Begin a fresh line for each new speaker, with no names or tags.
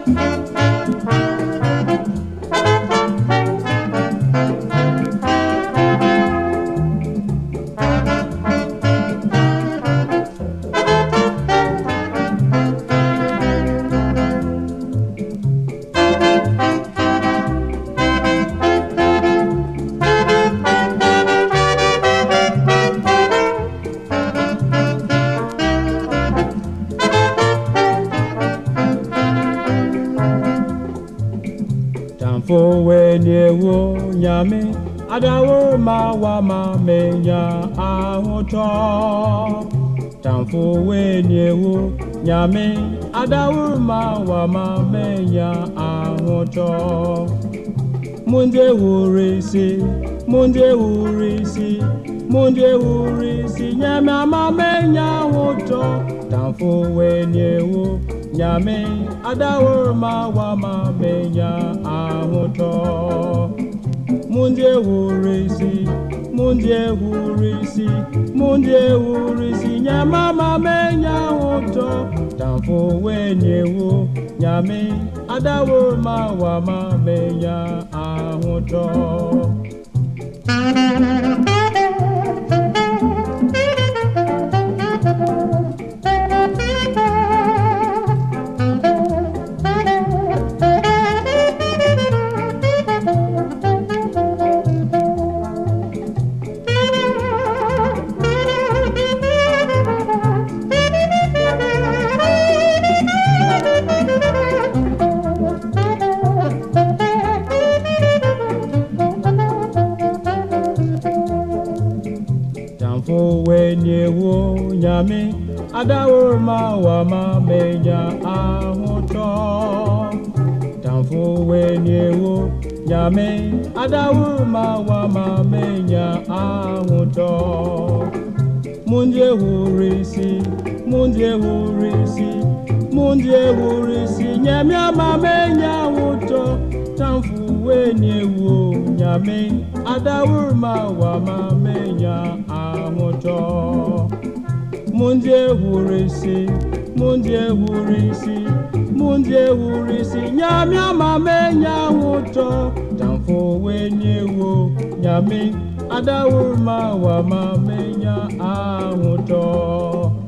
For when you nyame, adawo ma wa ma menya ahoto. Time for when you nyame, adawo ma wa ma menya ahoto. Munde urisi, nyame ma menya ahoto. Time for when you nyame, adawo ma wa ma menya ahoto. Munde urisi, nyama ma menya ahoto. Tamfo wenyewo, nyame, adawo ma wa ma menya ahoto. For when you nyame, adawo ma wa ma menya ahoto. Time for when you nyame, adawo ma wa ma menya ahoto. Munde urisi, nyame ma menya ahoto. Time for when you nyame, adawo ma wa ma menya ahoto. Munde urisi, nyame ma menya ahoto. Tamfo wenyewo, nyame, adawo ma wa ma menya ahoto.